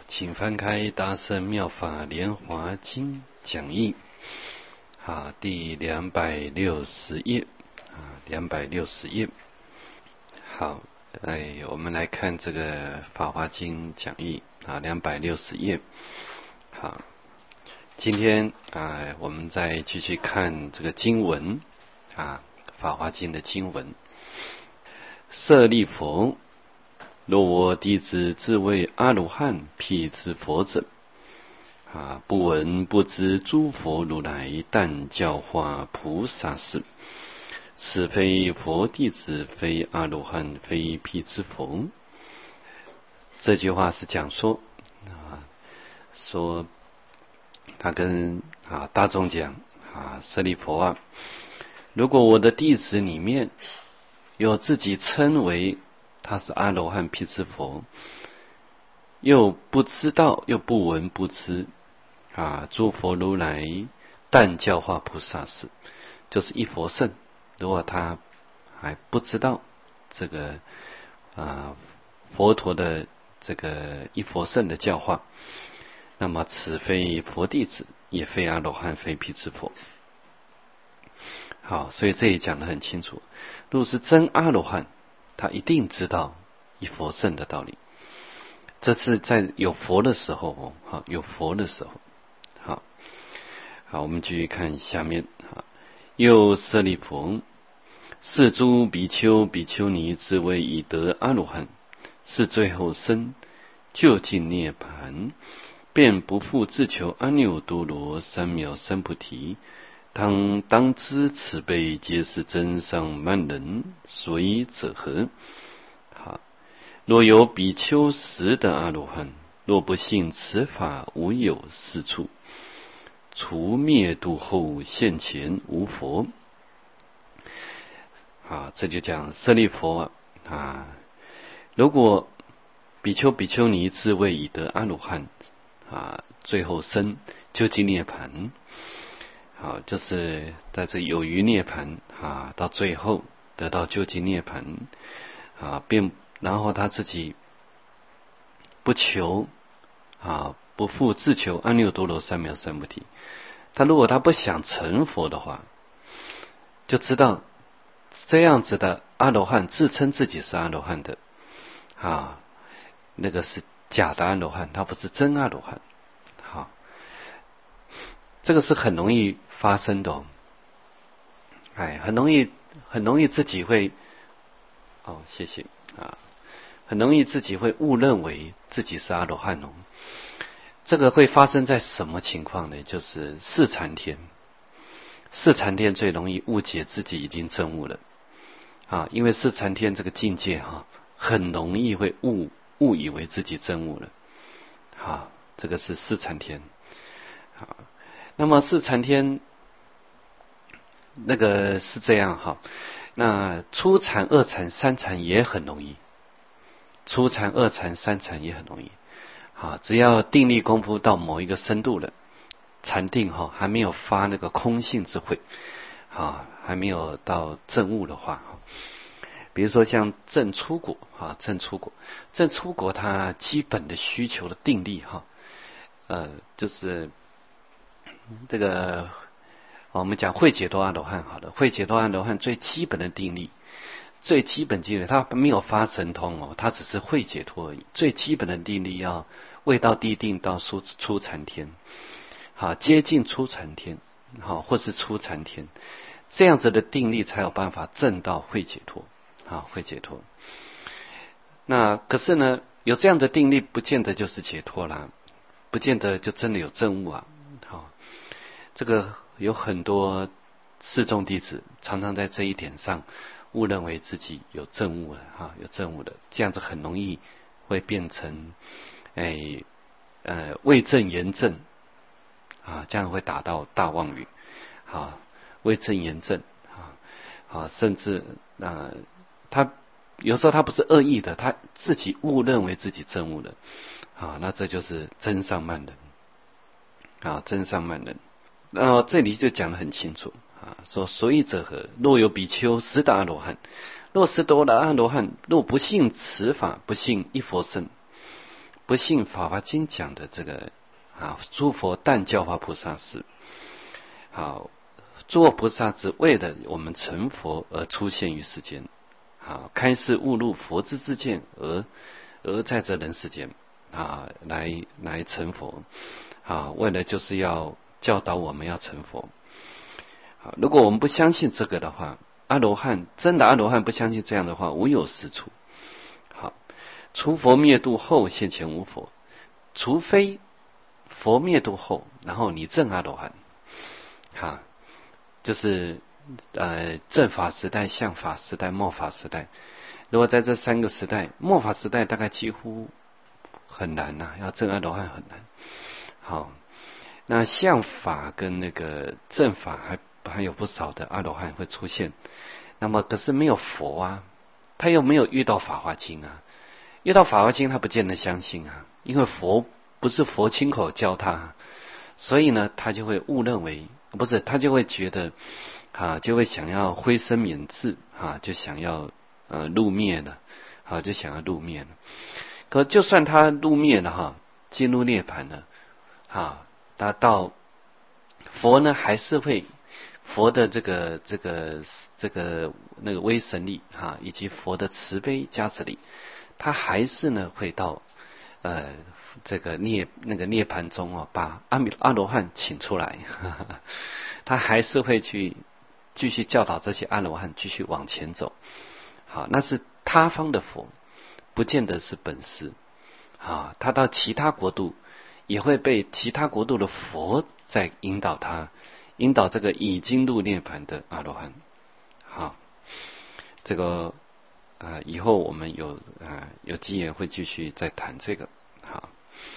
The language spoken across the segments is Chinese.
请翻开《大乘妙法莲华经》讲义，第260页，260页。好，我们来看这个《法华经》讲义，260页。好，今天我们再继续看这个经文《法华经》的经文。舍利弗，若我弟子自谓阿罗汉辟支佛者，不闻不知诸佛如来但教化菩萨事，此非佛弟子，非阿罗汉，非辟支佛。这句话是讲说他跟大众讲舍利弗如果我的弟子里面有自己称为他是阿罗汉辟支佛，又不知道又不闻不知诸佛如来但教化菩萨事，就是一佛圣。如果他还不知道这个佛陀的这个一佛圣的教化，那么此非佛弟子，也非阿罗汉，非辟支佛。好，所以这里讲得很清楚，如果是真阿罗汉，他一定知道一佛圣的道理。这是在有佛的时候有佛的时候。好，我们继续看下面。又舍利弗，是诸比丘比丘尼自谓已得阿罗汉，是最后生究竟涅盘，便不复自求阿耨多罗三藐三菩提。当知此辈皆是真上慢人，所以者何？若有比丘实得阿罗汉，若不信此法，无有是处，除灭度后现前无佛。这就讲舍利弗如果比丘比丘尼自谓已得阿罗汉最后生究竟涅盘，就是在这有余涅盘到最后得到究竟涅盘然后他自己不求不复自求阿耨多罗三藐三菩提。如果他不想成佛的话，就知道这样子的阿罗汉自称自己是阿罗汉的那个是假的阿罗汉，他不是真阿罗汉。这个是很容易发生的很容易自己会谢谢很容易自己会误认为自己是阿罗汉这个会发生在什么情况呢？就是四禅天。四禅天最容易误解自己已经证悟了因为四禅天这个境界很容易会误以为自己证悟了这个是四禅天那么四禅天那个是这样那初禅、二禅、三禅也很容易，初禅、二禅、三禅也很容易只要定力功夫到某一个深度了，禅定还没有发那个空性智慧还没有到证悟的话比如说像证出果证出果它基本的需求的定力就是这个我们讲慧解脱阿罗汉慧解脱阿罗汉最基本的定力，最基本定力，他没有发神通他只是慧解脱而已。最基本的定力要未到地定到初禅天接近初禅天或是初禅天，这样子的定力才有办法证到慧解脱慧解脱。那可是呢，有这样的定力不见得就是解脱啦，不见得就真的有证悟这个有很多四众弟子常常在这一点上误认为自己有证悟了有证悟的，这样子很容易会变成未证言证这样会打到大妄语未证言证甚至他有时候他不是恶意的，他自己误认为自己证悟了那这就是真上慢人真上慢人。那这里就讲得很清楚说所以者何？若有比丘实得阿罗汉，若实得了阿罗汉，若不信此法，不信一佛圣， 不信《法华经》讲的这个诸佛但教化菩萨时，诸佛菩萨只为了我们成佛而出现于世间，开示悟入佛之知见，而在这人世间来成佛，为了就是要教导我们要成佛。如果我们不相信这个的话，真的阿罗汉不相信这样的话，无有是处。除佛灭度后现前无佛，除非佛灭度后，然后你证阿罗汉，就是正法时代、相法时代、末法时代。如果在这三个时代，末法时代大概几乎很难要证阿罗汉很难。好，那相法跟那个正法还有不少的阿罗汉会出现。那么可是没有佛他又没有遇到法华经遇到法华经他不见得相信因为佛不是佛亲口教他，所以呢他就会误认为，不是，他就会觉得就会想要灰身免智就想要入灭了就想要入灭了。可就算他入灭了进入涅槃了他到佛呢还是会佛的这个那个威神力以及佛的慈悲加持力，他还是呢会到这个涅槃中把阿罗汉请出来他还是会去继续教导这些阿罗汉继续往前走。好，那是他方的佛，不见得是本师他到其他国度也会被其他国度的佛在引导他，引导这个已经入涅槃的阿罗汉。好，这个以后我们有机缘会继续再谈这个。好，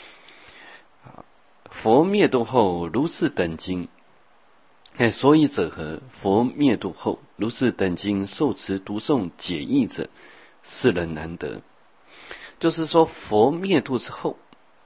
佛灭度后如是等经，所以者何？佛灭度后如是等经受持读诵解义者，世人难得。就是说佛灭度之后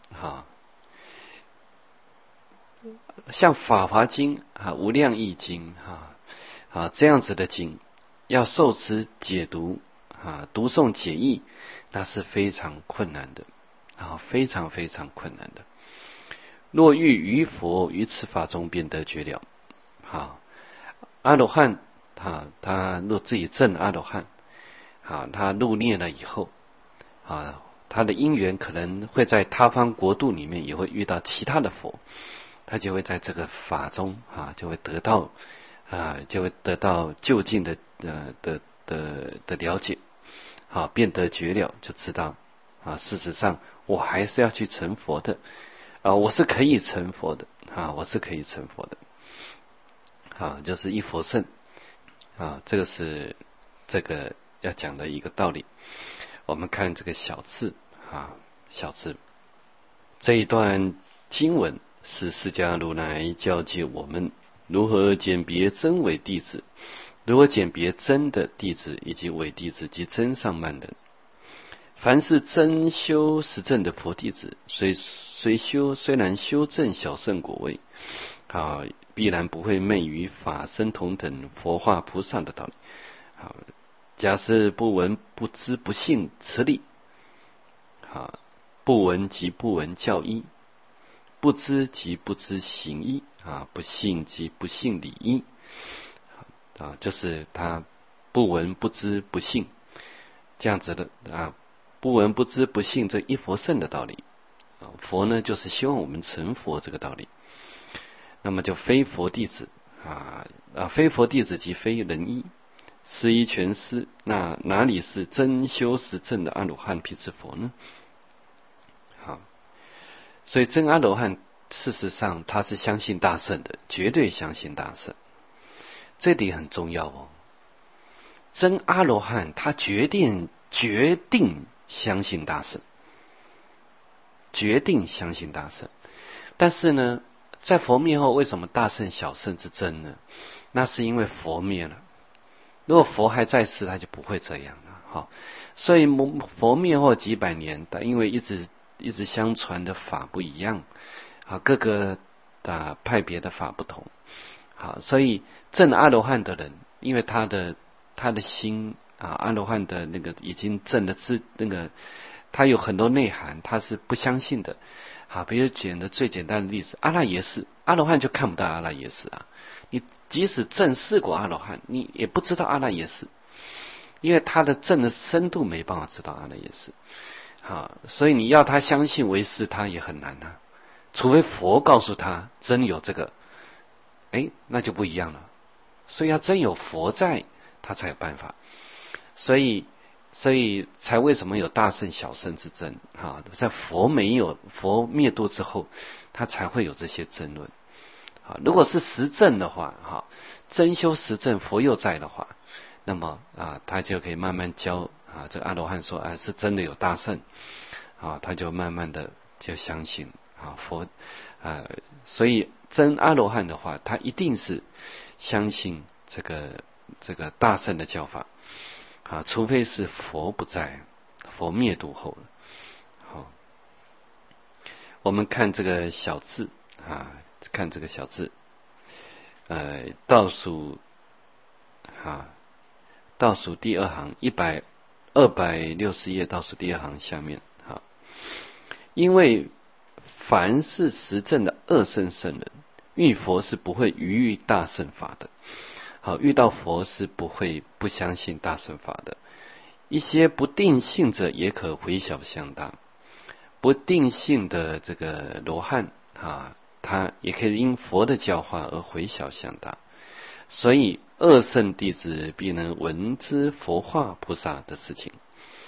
像法华经无量义经这样子的经，要受持解读读诵解义，那是非常困难的非常非常困难的。若欲于佛于此法中便得觉了。阿罗汉他若自己证阿罗汉他入涅了以后他的因缘可能会在他方国度里面也会遇到其他的佛，他就会在这个法中就会得到就近的了解便得觉了，就知道事实上我还是要去成佛的我是可以成佛的我是可以成佛的就是一佛乘这个是这个要讲的一个道理。我们看这个小字小字这一段经文是释迦如来教诫我们如何鉴别真伪弟子，如何鉴别真的弟子以及伪弟子及真上慢人。凡是真修实证的佛弟子，虽然修正小圣果位必然不会昧于法身同等佛化菩萨的道理。假设不闻不知不信持理不闻即不闻教义，不知即不知行义不信即不信理义就是他不闻不知不信这样子的不闻不知不信这一佛乘的道理佛呢就是希望我们成佛这个道理。那么就非佛弟子非佛弟子即非人意，师一全师，那哪里是真修实证的阿罗汉辟支佛呢？所以真阿罗汉事实上他是相信大乘的，绝对相信大乘，这点很重要真阿罗汉他决定相信大乘，决定相信大乘。但是呢在佛灭后，为什么大乘小乘之争呢？那是因为佛灭了，如果佛还在世他就不会这样了所以佛灭后几百年，但因为一直相传的法不一样各个派别的法不同所以证阿罗汉的人，因为他的心阿罗汉的那个已经证的它有很多内涵，他是不相信的。好，比如举的最简单的例子，阿赖耶识，阿罗汉就看不到阿赖耶识啊。你即使证试过阿罗汉，你也不知道阿赖耶识，因为他的证的深度没办法知道阿赖耶识。好，所以你要他相信为师，他也很难啊。除非佛告诉他真有这个，那就不一样了。所以要真有佛在，他才有办法。所以才为什么有大圣小圣之争啊？在佛灭度之后，他才会有这些争论。啊，如果是实证的话，哈，真修实证，佛又在的话，那么他就可以慢慢教啊。这阿罗汉说是真的有大圣啊，他就慢慢的就相信啊佛所以真阿罗汉的话，他一定是相信这个大圣的教法。除非是佛不在，佛灭度后了。好，我们看这个小字看这个小字，倒数第二行260页倒数第二行下面因为凡是实证的二圣圣人，遇佛是不会逾越大圣法的。好，遇到佛是不会不相信大乘法的。一些不定性者也可回小向大，不定性的这个罗汉他也可以因佛的教化而回小向大。所以二圣弟子必能闻知佛化菩萨的事情。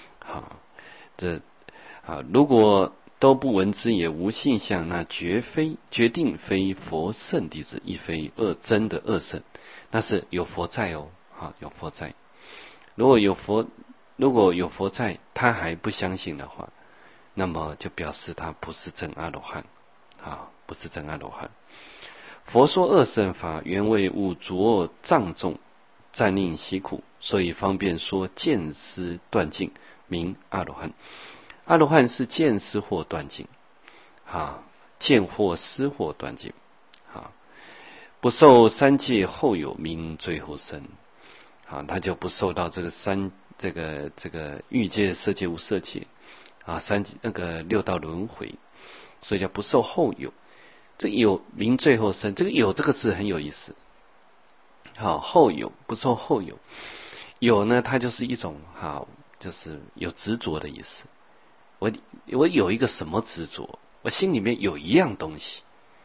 如果都不闻知也无性相，那决定非佛圣弟子，亦非真的二圣。那是有佛在哦，有佛在。如果有佛在，他还不相信的话，那么就表示他不是真阿罗汉，不是真阿罗汉。佛说二圣法，原为五浊障重，暂令习苦，所以方便说见思断尽，名阿罗汉。阿罗汉是见思或断尽，见或思或断尽，不受三界后有名最后生，他就不受到这个欲界、色界、无色界六道轮回，所以叫不受后有。这有名最后生，这个有这个字很有意思。后有不受后有，有呢，它就是一种就是有执着的意思。我有一个什么执着？我心里面有一样东西，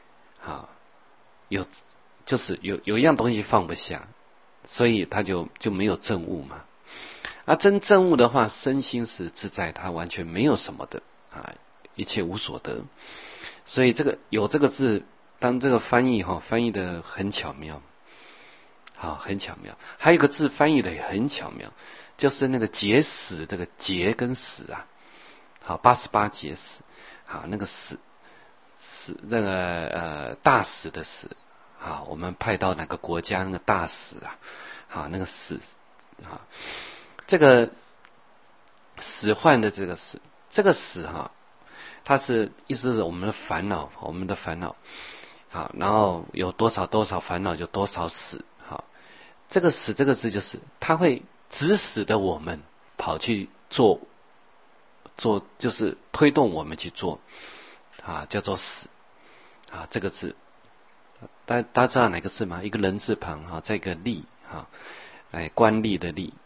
就是有一样东西放不下，所以他就没有证悟嘛。真证悟的话，身心是自在，他完全没有什么的一切无所得。所以有这个字，当这个翻译的很巧妙，很巧妙。还有一个字翻译的也很巧妙，就是那个结死，这个结跟死88结死，那个死那个大死的死。我们派到哪个国家那个大使那个使这个使唤的这个使，这个使它是意思是我们的烦恼，然后有多少烦恼就多少使。这个使这个字就是它会指使的我们跑去做，就是推动我们去做叫做使这个字。大家知道哪个字吗？一个人字旁再一个力官吏的吏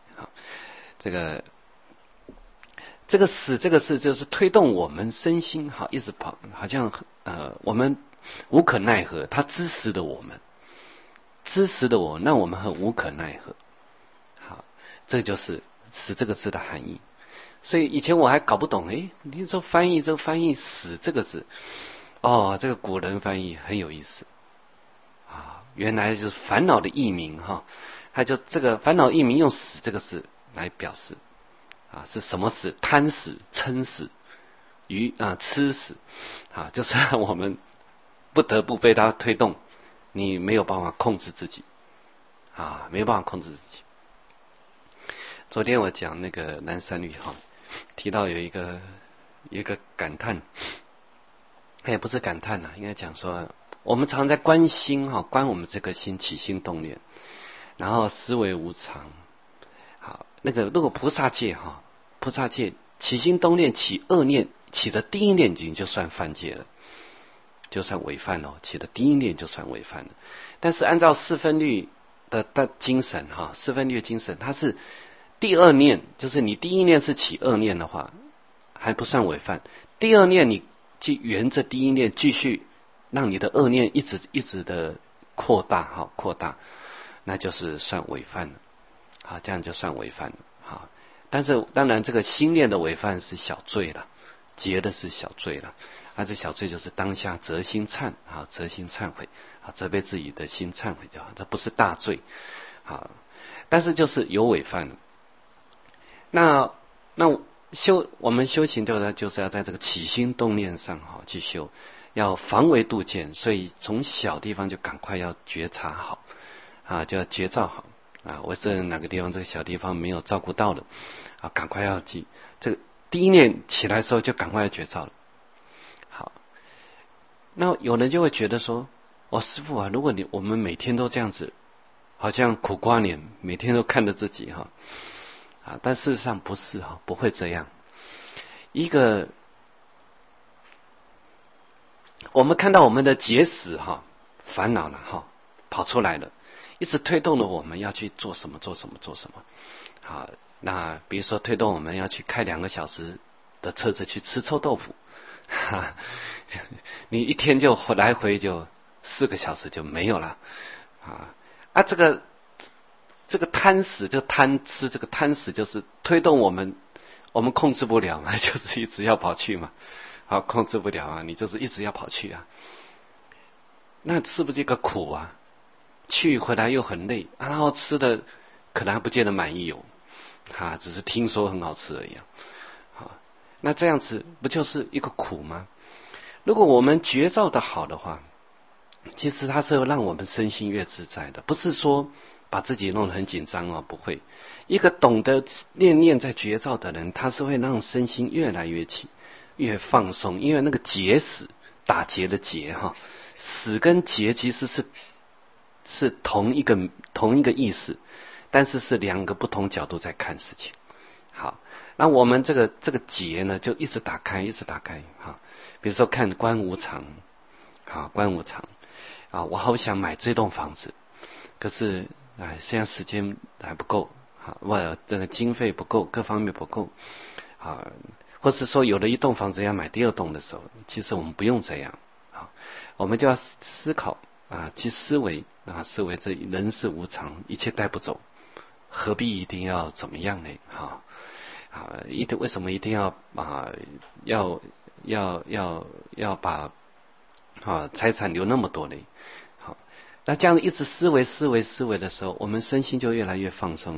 这个使这个字就是推动我们身心一直跑，好像我们无可奈何，他支持的我们，那我们很无可奈何。这就是使这个字的含义。所以以前我还搞不懂，你说翻译使这个字，这个古人翻译很有意思。原来就是烦恼的译名他就这个烦恼译名用死这个字来表示是什么死？贪死、嗔死、痴死就是我们不得不被他推动，你没有办法控制自己没有办法控制自己。昨天我讲那个南山律提到有一个感叹，也不是感叹应该讲说，我们常在观心观我们这颗心起心动念，然后思维无常。那个如果菩萨戒起心动念起恶念，起的第一念已经就算犯戒了，就算违犯了，起的第一念就算违犯了。但是按照四分律的精神四分律的精神，它是第二念，就是你第一念是起恶念的话，还不算违犯。第二念你就沿着第一念继续让你的恶念一直的扩大，那就是算违犯了，这样就算违犯了，但是当然这个心念的违犯是小罪了，结的是小罪了，这小罪就是当下责心忏悔，责备自己的心忏悔就好，这不是大罪，但是就是有违犯了。那我们修行就是要在这个起心动念上去修，要防微杜渐，所以从小地方就赶快要觉察好就要觉照好我这哪个地方这个小地方没有照顾到了赶快要记，这个第一念起来的时候就赶快要觉照了。好，那有人就会觉得说，师父如果我们每天都这样子，好像苦瓜脸，每天都看着自己但事实上不是不会这样。我们看到我们的结使烦恼了跑出来了，一直推动了我们要去做什么。那比如说推动我们要去开2个小时的车子去吃臭豆腐，你一天就来回就4个小时就没有了这个贪食就贪吃，这个贪食就是推动我们控制不了嘛，就是一直要跑去嘛，控制不了你就是一直要跑去那是不是一个苦去回来又很累然后吃的可能还不见得满意只是听说很好吃而已那这样子不就是一个苦吗？如果我们觉照的好的话，其实它是让我们身心越自在的，不是说把自己弄得很紧张不会。一个懂得念在觉照的人，他是会让身心越来越放松，因为那个结使打结的结使跟结其实是同一个意思，但是是2个不同角度在看事情。好，那我们这个结呢，就一直打开比如说看观无常观无常我好想买这栋房子，可是现在时间还不够我这个经费不够，各方面不够或是说有了一栋房子要买第2栋的时候，其实我们不用这样我们就要思考去思维思维这人世无常，一切带不走，何必一定要怎么样呢为什么一定要要把财产留那么多呢？那这样一直思维的时候，我们身心就越来越放松，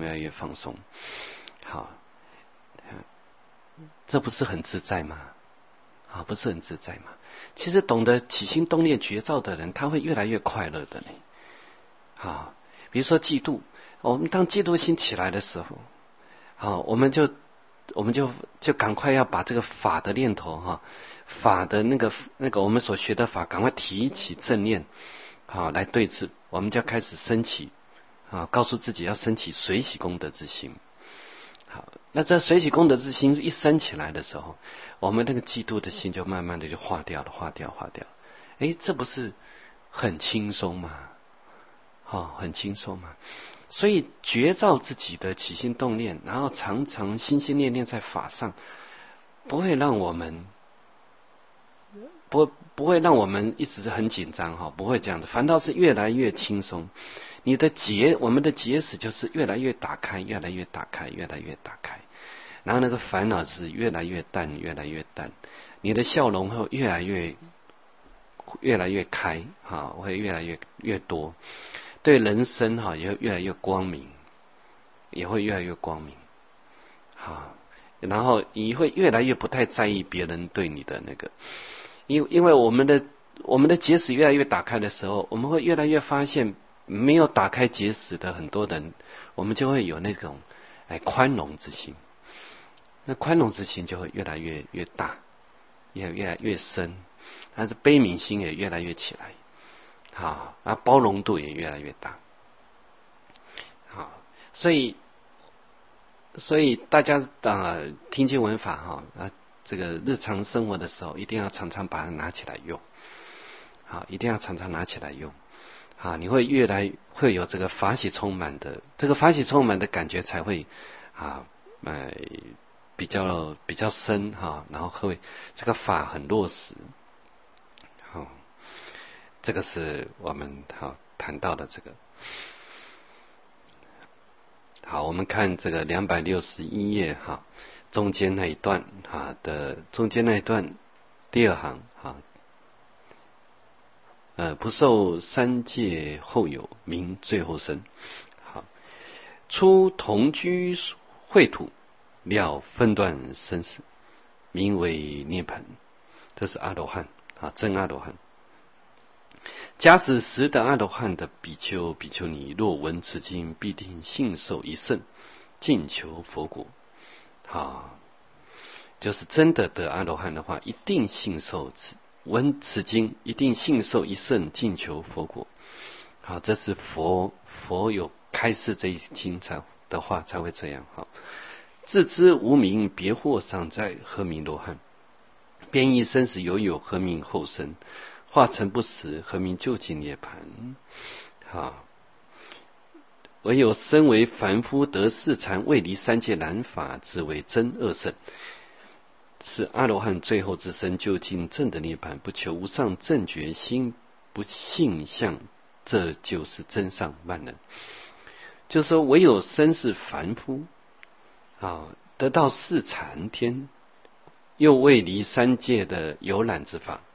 这不是很自在吗？不是很自在吗？其实懂得起心动念觉照的人，他会越来越快乐的呢比如说嫉妒，我们当嫉妒心起来的时候我们就赶快要把这个法的念头法的那个我们所学的法赶快提起正念来对治，我们就要开始升起告诉自己要升起随喜功德之心。好，那这随喜功德之心一升起来的时候，我们那个嫉妒的心就慢慢的就化掉。这不是很轻松吗？很轻松吗？所以觉照自己的起心动念，然后常常心心念念在法上，不会让我们一直很紧张不会这样的，反倒是越来越轻松。我们的结使就是越来越打开，然后那个烦恼是越来越淡，你的笑容会越来越开会越来越多，对人生也会越来越光明，然后你会越来越不太在意别人对你的那个，因为我们的结使越来越打开的时候，我们会越来越发现没有打开结使的很多人，我们就会有那种宽容之心，那宽容之心就会越来越大，也越来越深，但是悲悯心也越来越起来包容度也越来越大所以所以大家听经闻法这个日常生活的时候，一定要常常把它拿起来用，一定要常常拿起来用，你会越来会有这个法喜充满的，这个法喜充满的感觉才会比较深然后会这个法很落实，这个是我们谈到的这个。好，我们看这个261页中间那一段的中间那一段第二行不受三界后有，名最后生。好，出同居秽土，了分段生死，名为涅槃。这是阿罗汉真阿罗汉。假使识得阿罗汉的比丘、比丘尼，若闻此经，必定信受一圣，尽求佛果。就是真的得阿罗汉的话，一定信受闻此经，一定信受一圣，尽求佛果。这是佛有开示这一经的话才会这样。自知无名，别惑尚在，何名罗汉？变异生死有，何名后生？化成不死，何名究竟涅槃？唯有身为凡夫，得四禅，未离三界难法，只为真二圣。是阿罗汉最后之身，究竟正的涅槃，不求无上正觉心，不性相，这就是真上万能。就是说，唯有身是凡夫得到四禅天，又未离三界的游览之法。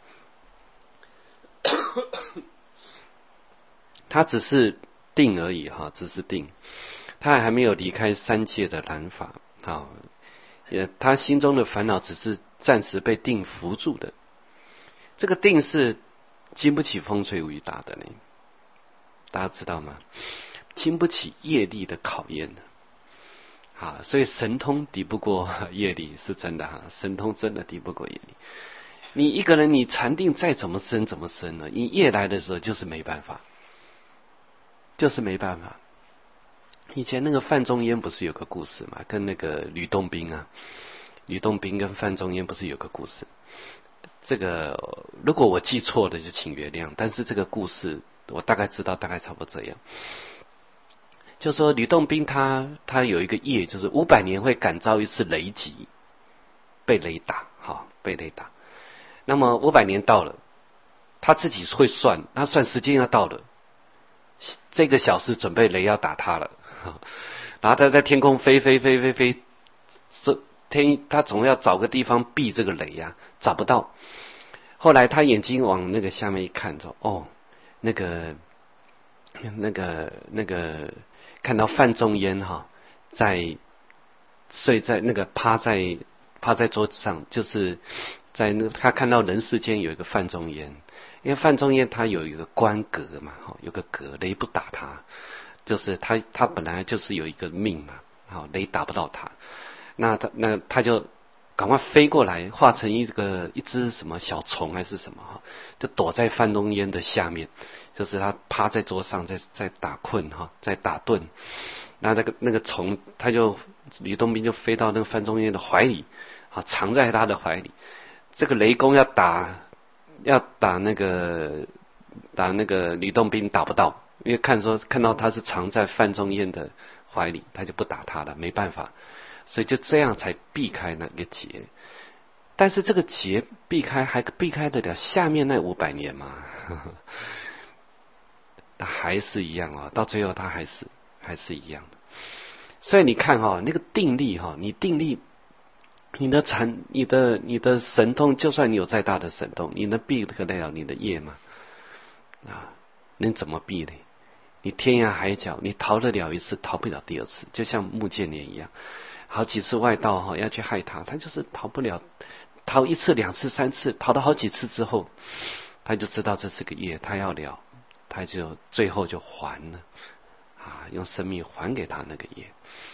他只是定而已只是定，他还没有离开三界的染法他心中的烦恼只是暂时被定扶住的。这个定是经不起风吹雨打的呢，大家知道吗？经不起业力的考验的所以神通敌不过业力，是真的神通真的敌不过业力。你一个人，你禅定再怎么深怎么深呢？你业来的时候就是没办法，就是没办法。以前那个范仲淹不是有个故事嘛，跟那个吕洞宾吕洞宾跟范仲淹不是有个故事？这个如果我记错了就请原谅，但是这个故事我大概知道，大概差不多这样。就说吕洞宾他有一个业，就是500年会感召一次雷击，被雷打被雷打。那么500年到了，他自己会算，他算时间要到了，这个小时准备雷要打他了，然后他在天空飞，他总要找个地方避这个雷找不到。后来他眼睛往那个下面一看，说那个看到范仲淹在睡在那个趴在桌子上，就是在他看到人世间有一个范仲淹，因为范仲淹他有一个关格嘛有个格，雷不打他，就是他本来就是有一个命嘛雷打不到他，那他就赶快飞过来，化成一只什么小虫还是什么就躲在范仲淹的下面，就是他趴在桌上在打困在打盹，那个虫吕洞宾就飞到那个范仲淹的怀里藏在他的怀里。这个雷公要打那个吕洞宾打不到，因为看到他是藏在范仲淹的怀里，他就不打他了，没办法，所以就这样才避开那个劫。但是这个劫避开还避开得了下面那500年吗？他还是一样到最后他还是一样的。所以你看那个定力你定力，你的神通，就算你有再大的神通，你能避得了你的业吗？能怎么避呢？你天涯海角，你逃得了一次，逃不了第二次，就像穆建连一样，好几次外道要去害他就是逃不了，逃1次、2次、3次，逃了好几次之后，他就知道这是个业，他要了，他就最后就还了用生命还给他那个业。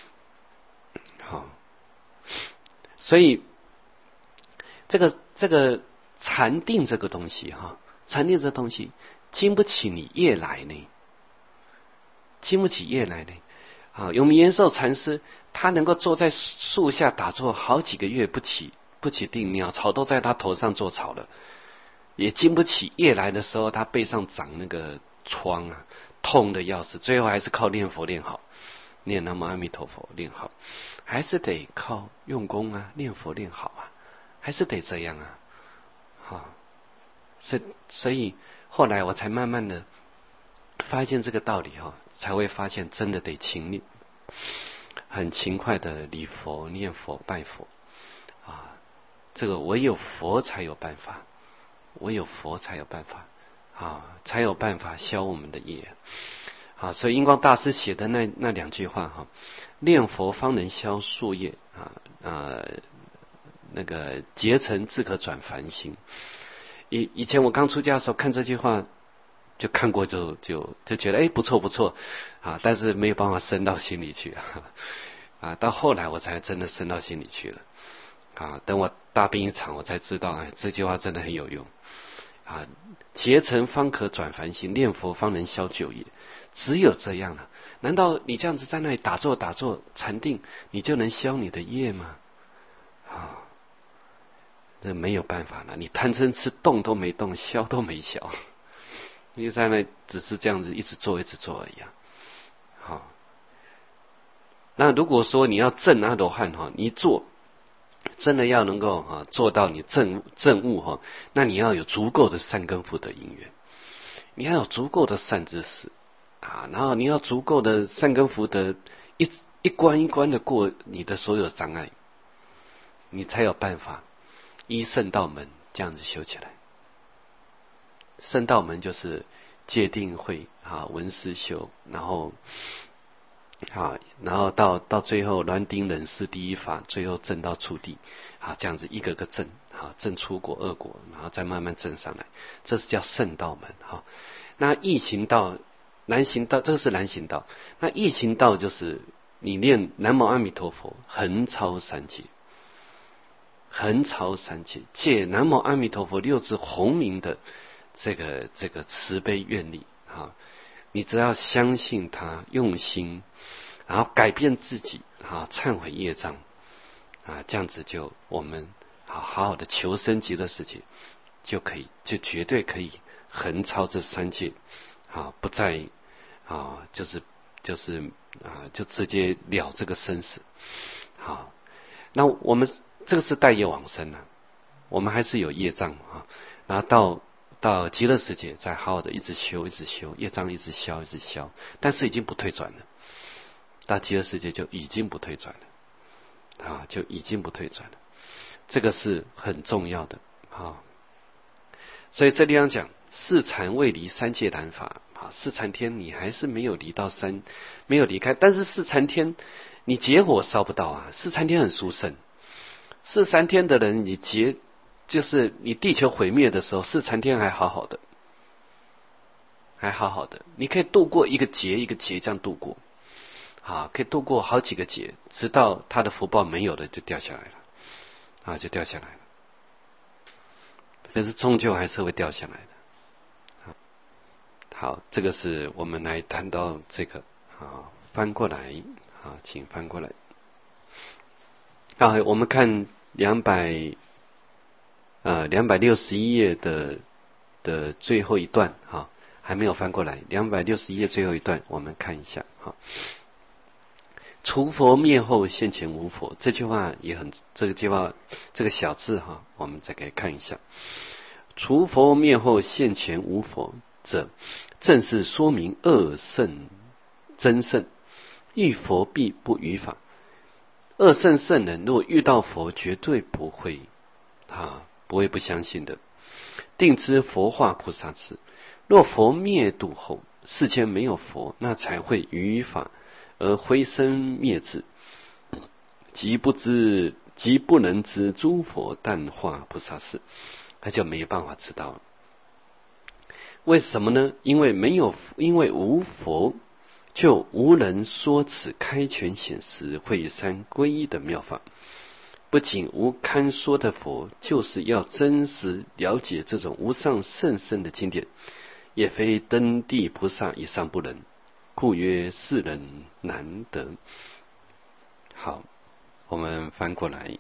所以这个禅定这个东西禅定这东西经不起你业来呢，经不起业来呢永明延寿禅师他能够坐在树下打坐好几个月不起定，鸟巢都在他头上做草了，也经不起夜来的时候他背上长那个疮啊，痛的要死，最后还是靠念佛练好，念南无阿弥陀佛练好，还是得靠用功啊，念佛练好啊，还是得这样啊。所以后来我才慢慢的发现这个道理才会发现真的得很勤快的礼佛、念佛、拜佛这个唯有佛才有办法，唯有佛才有办法才有办法消我们的业所以印光大师写的那两句话念佛方能消宿业那个结成自可转凡心。以前我刚出家的时候看这句话，就看过就觉得不错但是没有办法深到心里去到后来我才真的深到心里去了等我大病一场，我才知道这句话真的很有用结成方可转凡心，念佛方能消旧业。只有这样了，难道你这样子在那里打坐禅定，你就能消你的业吗？这没有办法了，你贪嗔痴动都没动，消都没消，你在那只是这样子一直做而已那如果说你要证阿罗汉你做真的要能够做到你证悟那你要有足够的善根福德因缘，你要有足够的善知识然后你要足够的善根福德，一关一关的过你的所有障碍，你才有办法依圣道门这样子修起来。圣道门就是戒定慧闻思修，然后到最后煖丁忍识第一法，最后证到初地这样子一个个证证出果二果，然后再慢慢证上来，这是叫圣道门那易行道、难行道，这个是难行道。那易行道就是你念南无阿弥陀佛，横超三界，横超三界，借南无阿弥陀佛六字洪名的这个慈悲愿力你只要相信他，用心，然后改变自己忏悔业障这样子就我们好好的求生极乐世界，就绝对可以横超这三界不再就直接了这个生死那我们这个是带业往生我们还是有业障然后到极乐世界再好好的一直修，业障一直消，但是已经不退转了，到极乐世界就已经不退转了就已经不退转了，这个是很重要的所以这地方讲四禅未离三界难法四禅天你还是没有离开，但是四禅天你结火烧不到四禅天很殊胜，四禅天的人就是你地球毁灭的时候，四禅天还好好的，你可以度过一个劫一个劫这样度过可以度过好几个劫，直到他的福报没有了就掉下来了就掉下来了，可是终究还是会掉下来的好，这个是我们来谈到这个翻过来请翻过来我们看261页的最后一段还没有翻过来，261页最后一段我们看一下除佛灭后现前无佛，这句话也很这个小字我们再给看一下。除佛灭后现前无佛者，正是说明二圣真圣，遇佛必不于法。二圣圣人若遇到佛，绝对不会不相信的，定知佛化菩萨智。若佛灭度后，世间没有佛，那才会于法而灰身灭智，即不能知诸佛但化菩萨事，他就没有办法知道了。为什么呢？因为无佛，就无人说此开权显实慧三归一的妙法。不仅无堪说的佛，就是要真实了解这种无上甚深的经典，也非登地菩萨以上不能。 故曰世人难得。好，我们翻过来，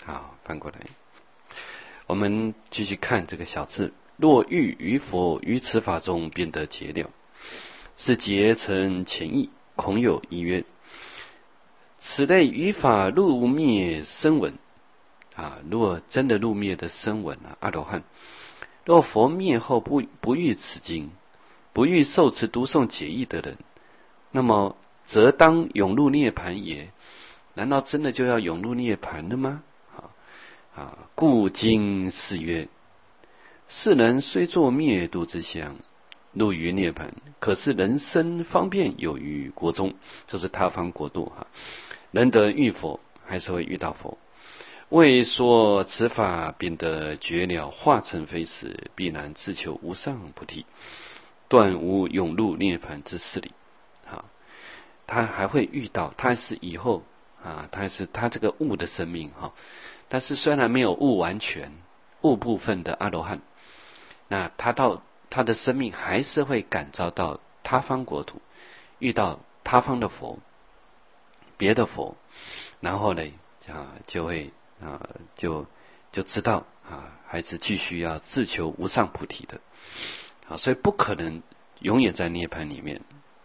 我们继续看这个小字。若欲于佛于此法中便得解了，是结成前意，恐有一曰：此类于法入灭声闻如果真的入灭的声闻阿罗汉，若佛灭后不遇此经，不遇受持读诵解义的人，那么则当永入涅槃也。难道真的就要永入涅槃了吗？故经是曰：世人虽作灭度之相，入于涅槃，可是人生方便有于国中，就是他方国度人得遇佛，还是会遇到佛。为说此法便得绝了化成非时，必然自求无上菩提，断无永入涅槃之事理。他还会遇到，他是以后他这个悟的生命但是虽然没有悟完全，悟部分的阿罗汉，那他的生命还是会感召到他方国土，遇到他方的佛，别的佛，然后呢就会就知道还是继续要自求无上菩提的所以不可能永远在涅槃里面。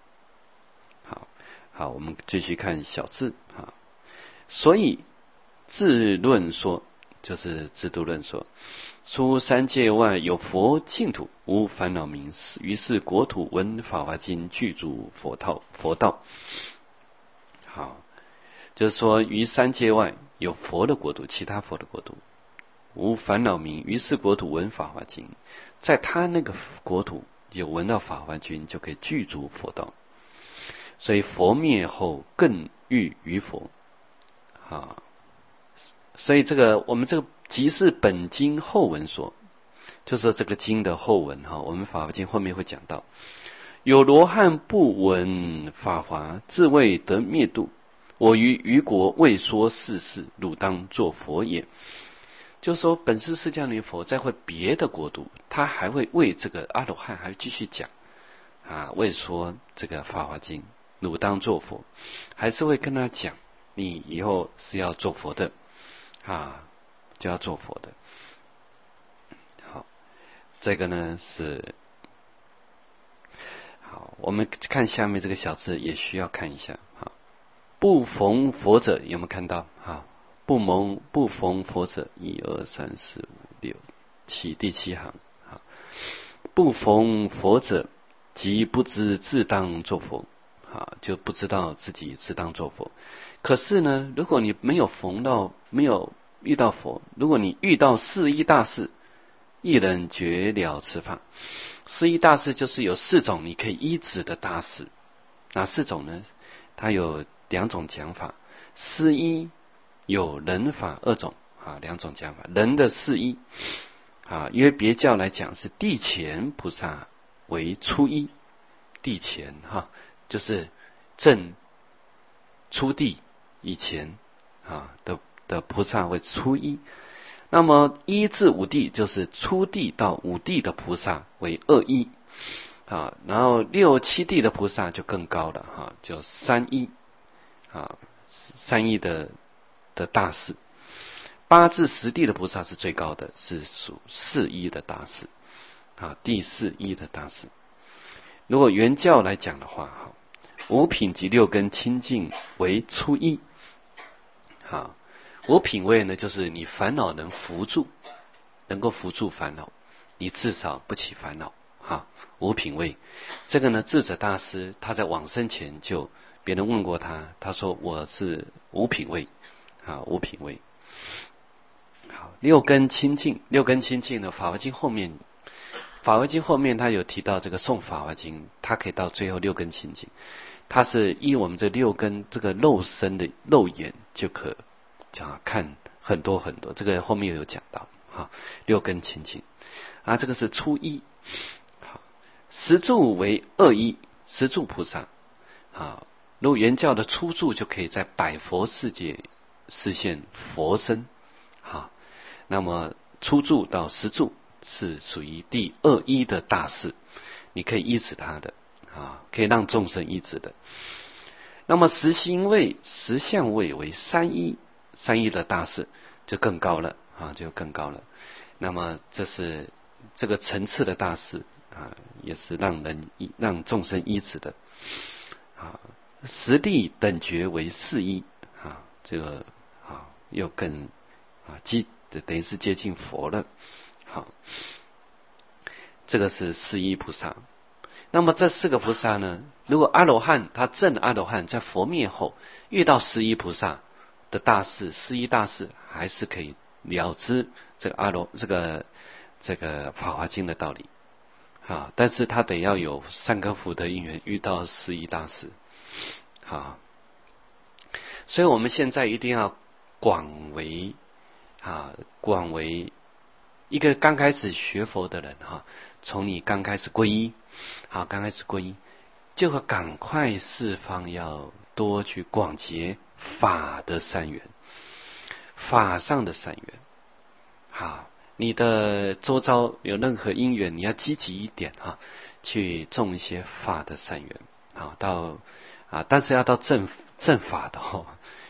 好，我们继续看小字所以自论说，就是制度论说，出三界外有佛净土，无烦恼名，于是国土闻法华经，具足佛道。好，就是说于三界外有佛的国土，其他佛的国土，无烦恼名，于是国土闻法华经，在他那个国土有闻到法华经，就可以具足佛道。所以佛灭后更遇于佛所以我们这个即是本经后文说，就是这个经的后文我们法华经后面会讲到，有罗汉不闻法华，自谓得灭度，我于国未说世事，汝当作佛也。就是说本师释迦牟尼佛再会别的国度，他还会为这个阿罗汉还继续讲为说这个法华经，汝当作佛，还是会跟他讲，你以后是要做佛的就要做佛的。好，这个呢是好，我们看下面这个小字也需要看一下不逢佛者有没有看到不逢佛者1、2、3、4、5、6、7第7行不逢佛者即不知自当作佛就不知道自己自当作佛。可是呢，如果你没有遇到佛，如果你遇到四依大士，一人觉了此法。四依大士就是有4种你可以依止的大士。哪4种呢？它有2种讲法。四依有人法2种2种讲法。人的四依因为别教来讲是地前菩萨为初依，地前就是正初地以前的菩萨为初依。那么1至5地就是初地到5地的菩萨为2依然后6、7地的菩萨就更高了就3依3依的大士。8至10地的菩萨是最高的，是属4依的大士第4依的大士。如果原教来讲的话5品及6根清净为初依5品位呢，就是你烦恼能扶住，能够扶住烦恼，你至少不起烦恼5品位。这个呢，智者大师他在往生前就别人问过他，他说我是5品位5品位。好，6根清净呢，法华经后面他有提到这个诵法华经，他可以到最后6根清净，他是依我们这6根这个肉身的肉眼就可看很多很多，这个后面有讲到6根清净这个是初依。十住为2依，十住菩萨如果原教的初住就可以在百佛世界实现佛身那么初住到十住是属于第2依的大士，你可以依止他的可以让众生依止的。那么实心位、实相位为三一的大士就更高了就更高了。那么这是这个层次的大士也是让众生依止的实地等觉为四一这个又更等于是接近佛了。这个是四一菩萨。那么这四个菩萨呢，如果阿罗汉他证阿罗汉，在佛灭后遇到十一菩萨的大士，十一大士还是可以了知这个法华经的道理但是他得要有三个福德因缘遇到十一大士所以我们现在一定要广为一个刚开始学佛的人从你刚开始皈依就会赶快四方要多去广结法的善缘，法上的善缘你的周遭有任何因缘，你要积极一点去种一些法的善缘但是要到正法的